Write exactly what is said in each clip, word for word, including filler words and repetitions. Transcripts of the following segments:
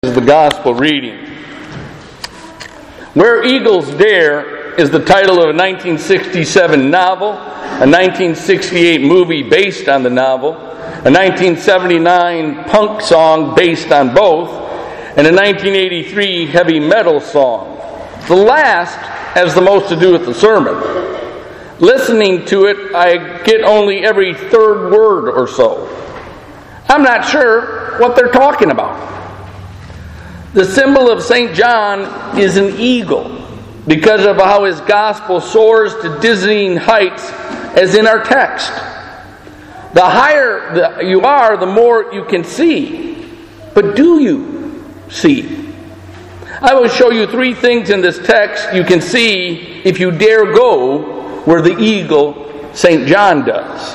Is the gospel reading. Where Eagles Dare is the title of a nineteen sixty-seven novel, a nineteen sixty-eight movie based on the novel, a nineteen seventy-nine punk song based on both, and a nineteen eighty-three heavy metal song. The last has the most to do with the sermon. Listening to it, I get only every third word or so. I'm not sure what they're talking about. The symbol of Saint John is an eagle because of how his gospel soars to dizzying heights as in our text. The higher the, you are, the more you can see. But do you see? I will show you three things in this text you can see if you dare go where the eagle Saint John does.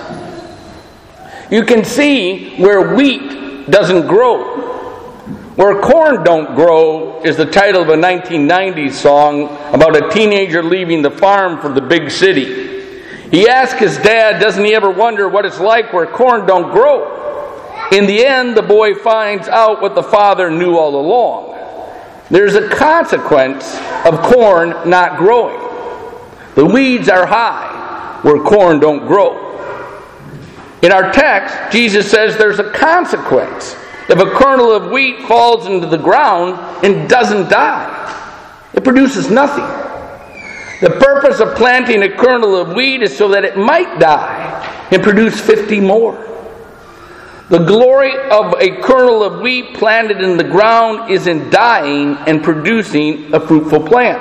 You can see where wheat doesn't grow. Where Corn Don't Grow is the title of a nineteen nineties song about a teenager leaving the farm for the big city. He asks his dad, doesn't he ever wonder what it's like where corn don't grow? In the end, the boy finds out what the father knew all along. There's a consequence of corn not growing. The weeds are high where corn don't grow. In our text, Jesus says there's a consequence. If a kernel of wheat falls into the ground and doesn't die, it produces nothing. The purpose of planting a kernel of wheat is so that it might die and produce fifty more. The glory of a kernel of wheat planted in the ground is in dying and producing a fruitful plant.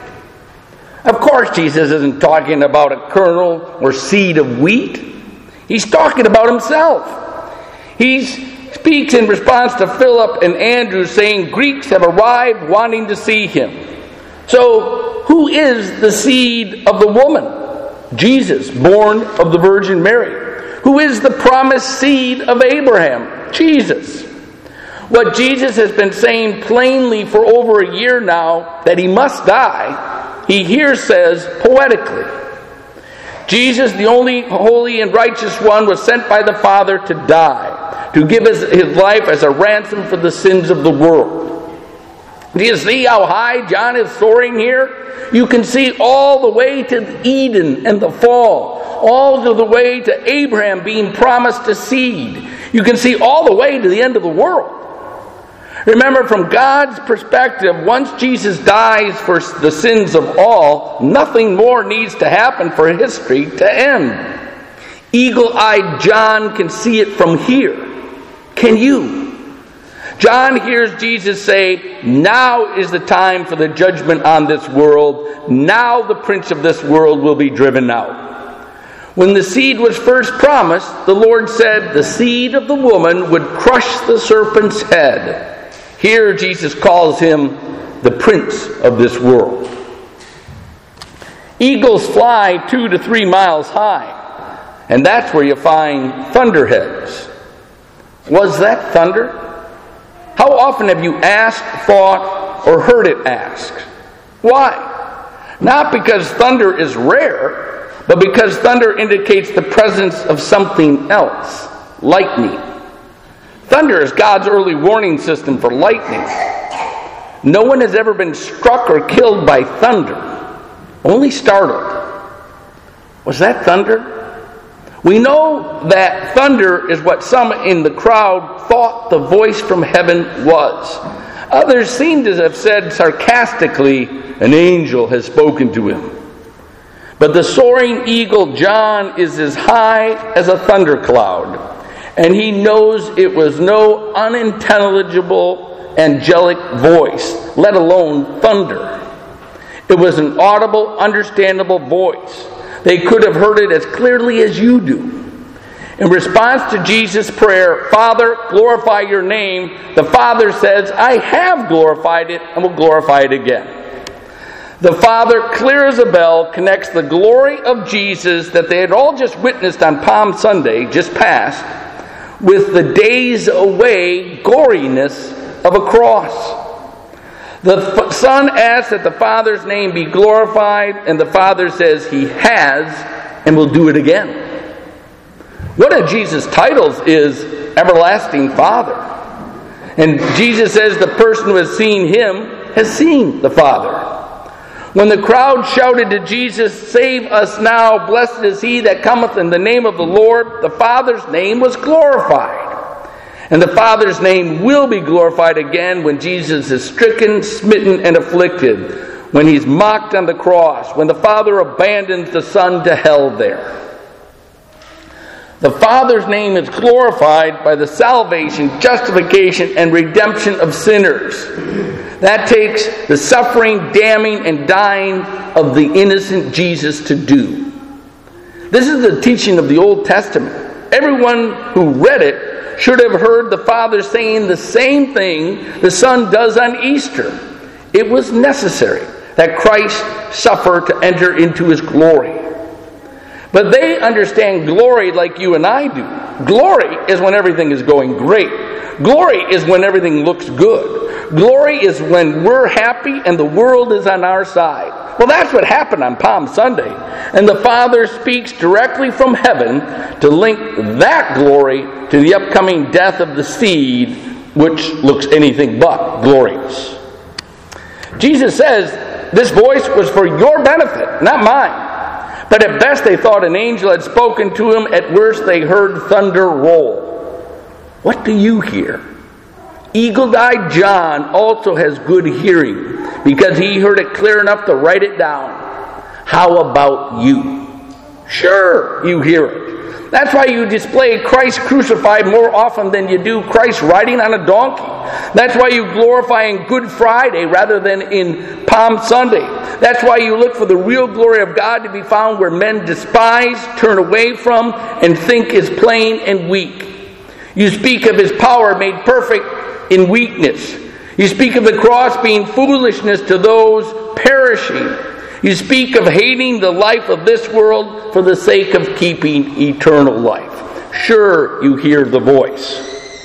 Of course, Jesus isn't talking about a kernel or seed of wheat. He's talking about himself. He's speaks in response to Philip and Andrew, saying Greeks have arrived wanting to see him. So, who is the seed of the woman? Jesus, born of the Virgin Mary. Who is the promised seed of Abraham? Jesus. What Jesus has been saying plainly for over a year now, that he must die, he here says poetically. Jesus, the only holy and righteous one, was sent by the Father to die, to give his, his life as a ransom for the sins of the world. Do you see how high John is soaring here? You can see all the way to Eden and the fall, all the way to Abraham being promised a seed. You can see all the way to the end of the world. Remember, from God's perspective, once Jesus dies for the sins of all, nothing more needs to happen for history to end. Eagle-eyed John can see it from here. Can you? John hears Jesus say, now is the time for the judgment on this world. Now the prince of this world will be driven out. When the seed was first promised, the Lord said the seed of the woman would crush the serpent's head. Here Jesus calls him the prince of this world. Eagles fly two to three miles high, and that's where you find thunderheads. Was that thunder? How often have you asked, thought, or heard it asked? Why? Not because thunder is rare, but because thunder indicates the presence of something else, lightning. Thunder is God's early warning system for lightning. No one has ever been struck or killed by thunder, only startled. Was that thunder? We know that thunder is what some in the crowd thought the voice from heaven was. Others seem to have said sarcastically, an angel has spoken to him. But the soaring eagle John is as high as a thundercloud, and he knows it was no unintelligible angelic voice, let alone thunder. It was an audible, understandable voice. They could have heard it as clearly as you do. In response to Jesus' prayer, Father, glorify your name, the Father says, I have glorified it and will glorify it again. The Father, clear as a bell, connects the glory of Jesus that they had all just witnessed on Palm Sunday, just past, with the days away goriness of a cross. The Son asks that the Father's name be glorified, and the Father says he has and will do it again. One of Jesus' titles is Everlasting Father. And Jesus says the person who has seen him has seen the Father. When the crowd shouted to Jesus, "Save us now, blessed is he that cometh in the name of the Lord," the Father's name was glorified. And the Father's name will be glorified again when Jesus is stricken, smitten, and afflicted, when he's mocked on the cross, when the Father abandons the Son to hell there. The Father's name is glorified by the salvation, justification, and redemption of sinners. That takes the suffering, damning, and dying of the innocent Jesus to do. This is the teaching of the Old Testament. Everyone who read it should have heard the Father saying the same thing the Son does on Easter. It was necessary that Christ suffer to enter into his glory. But they understand glory like you and I do. Glory is when everything is going great. Glory is when everything looks good. Glory is when we're happy and the world is on our side. Well, that's what happened on Palm Sunday. And the Father speaks directly from heaven to link that glory to the upcoming death of the seed, which looks anything but glorious. Jesus says, this voice was for your benefit, not mine. But at best they thought an angel had spoken to him. At worst they heard thunder roll. What do you hear? Eagle-eyed John also has good hearing because he heard it clear enough to write it down. How about you? Sure, you hear it. That's why you display Christ crucified more often than you do Christ riding on a donkey. That's why you glorify in Good Friday rather than in Palm Sunday. That's why you look for the real glory of God to be found where men despise, turn away from, and think is plain and weak. You speak of his power made perfect in weakness. You speak of the cross being foolishness to those perishing. You speak of hating the life of this world for the sake of keeping eternal life. Sure, you hear the voice.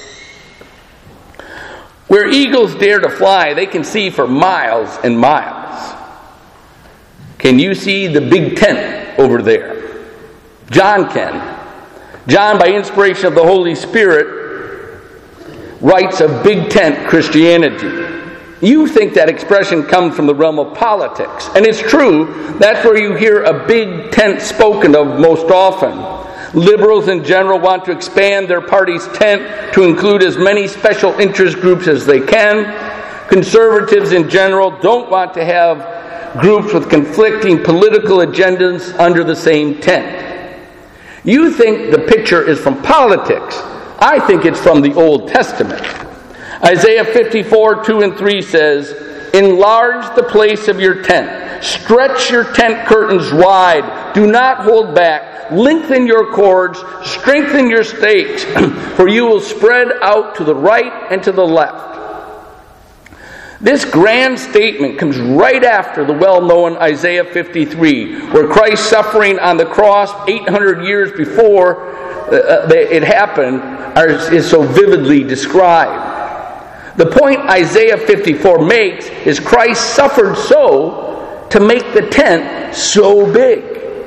Where eagles dare to fly, they can see for miles and miles. Can you see the big tent over there? John can. John, by inspiration of the Holy Spirit, writes of big tent Christianity. You think that expression comes from the realm of politics. And it's true, that's where you hear a big tent spoken of most often. Liberals in general want to expand their party's tent to include as many special interest groups as they can. Conservatives in general don't want to have groups with conflicting political agendas under the same tent. You think the picture is from politics. I think it's from the Old Testament. Isaiah fifty-four, two and three says, "Enlarge the place of your tent. Stretch your tent curtains wide. Do not hold back. Lengthen your cords. Strengthen your stakes. For you will spread out to the right and to the left." This grand statement comes right after the well-known Isaiah fifty-three, where Christ's suffering on the cross eight hundred years before uh, it happened are, is so vividly described. The point Isaiah fifty-four makes is Christ suffered so to make the tent so big.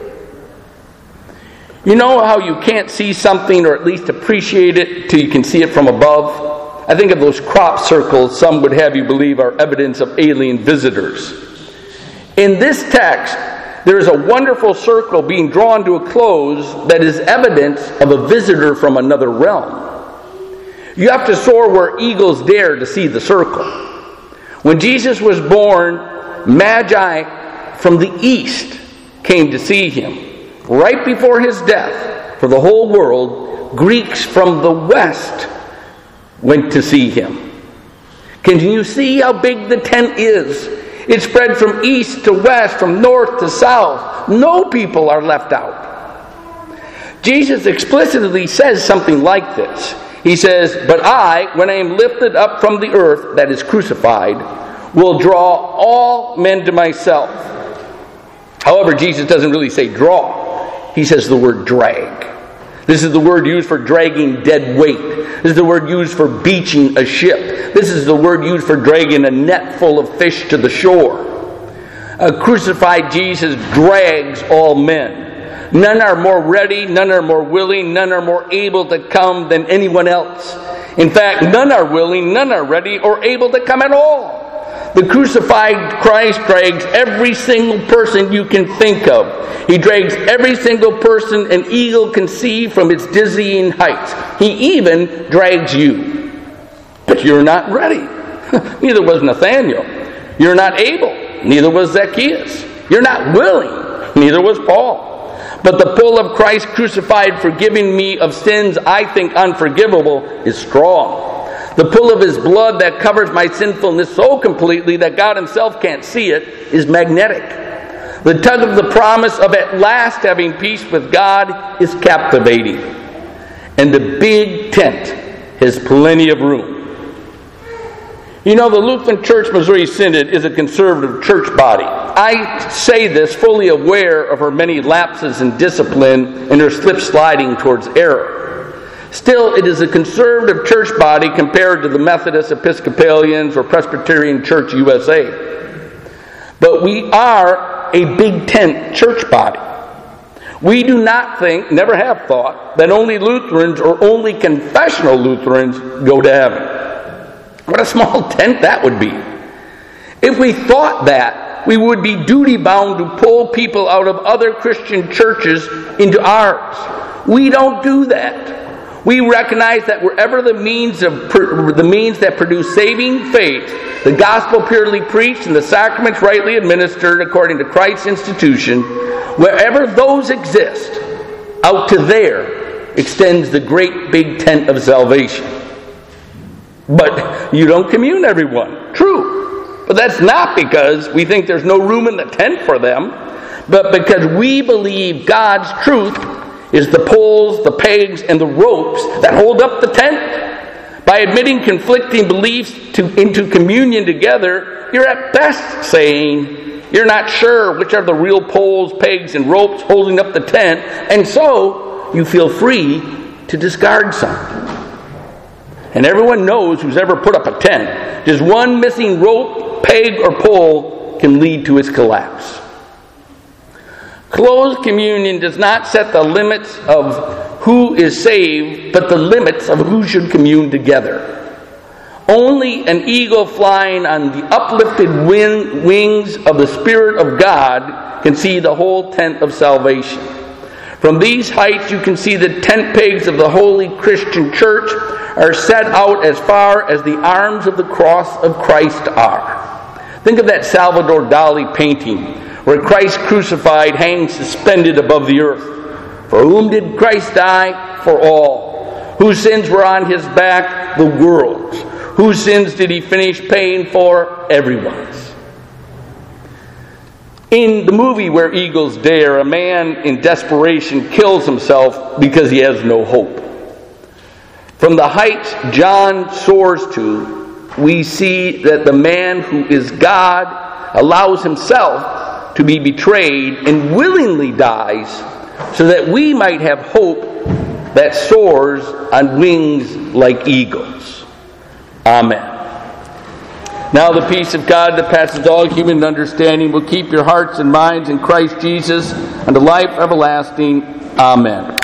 You know how you can't see something or at least appreciate it till you can see it from above? I think of those crop circles some would have you believe are evidence of alien visitors. In this text, there is a wonderful circle being drawn to a close that is evidence of a visitor from another realm. You have to soar where eagles dare to see the circle. When Jesus was born, Magi from the east came to see him. Right before his death, for the whole world, Greeks from the west went to see him. Can you see how big the tent is? It spread from east to west, from north to south. No people are left out. Jesus explicitly says something like this. He says, "But I, when I am lifted up from the earth, that is crucified, will draw all men to myself." However, Jesus doesn't really say draw. He says the word drag. This is the word used for dragging dead weight. This is the word used for beaching a ship. This is the word used for dragging a net full of fish to the shore. A crucified Jesus drags all men. None are more ready, none are more willing, none are more able to come than anyone else. In fact, none are willing, none are ready or able to come at all. The crucified Christ drags every single person you can think of. He drags every single person an eagle can see from its dizzying heights. He even drags you. But you're not ready. Neither was Nathaniel. You're not able. Neither was Zacchaeus. You're not willing. Neither was Paul. But the pull of Christ crucified, forgiving me of sins I think unforgivable, is strong. The pull of his blood that covers my sinfulness so completely that God himself can't see it is magnetic. The tug of the promise of at last having peace with God is captivating. And the big tent has plenty of room. You know, the Lutheran Church Missouri Synod is a conservative church body. I say this fully aware of her many lapses in discipline and her slip sliding towards error. Still, it is a conservative church body compared to the Methodist, Episcopalians, or Presbyterian Church U S A. But we are a big tent church body. We do not think, never have thought, that only Lutherans or only confessional Lutherans go to heaven. What a small tent that would be. If we thought that, we would be duty-bound to pull people out of other Christian churches into ours. We don't do that. We recognize that wherever the means of the means that produce saving faith, the gospel purely preached and the sacraments rightly administered according to Christ's institution, wherever those exist, out to there extends the great big tent of salvation. But you don't commune everyone. True. But that's not because we think there's no room in the tent for them, but because we believe God's truth is the poles, the pegs, and the ropes that hold up the tent. By admitting conflicting beliefs to, into communion together, you're at best saying you're not sure which are the real poles, pegs, and ropes holding up the tent, and so you feel free to discard some. And everyone knows who's ever put up a tent, just one missing rope, peg, or pole can lead to its collapse. Closed communion does not set the limits of who is saved, but the limits of who should commune together. Only an eagle flying on the uplifted wing, wings of the Spirit of God can see the whole tent of salvation. From these heights you can see the tent pegs of the holy Christian church are set out as far as the arms of the cross of Christ are. Think of that Salvador Dali painting where Christ crucified hangs suspended above the earth. For whom did Christ die? For all. Whose sins were on his back? The world's. Whose sins did he finish paying for? Everyone's. In the movie Where Eagles Dare, a man in desperation kills himself because he has no hope. From the heights John soars to, we see that the man who is God allows himself to be betrayed and willingly dies so that we might have hope that soars on wings like eagles. Amen. Now the peace of God that passes all human understanding will keep your hearts and minds in Christ Jesus unto life everlasting. Amen.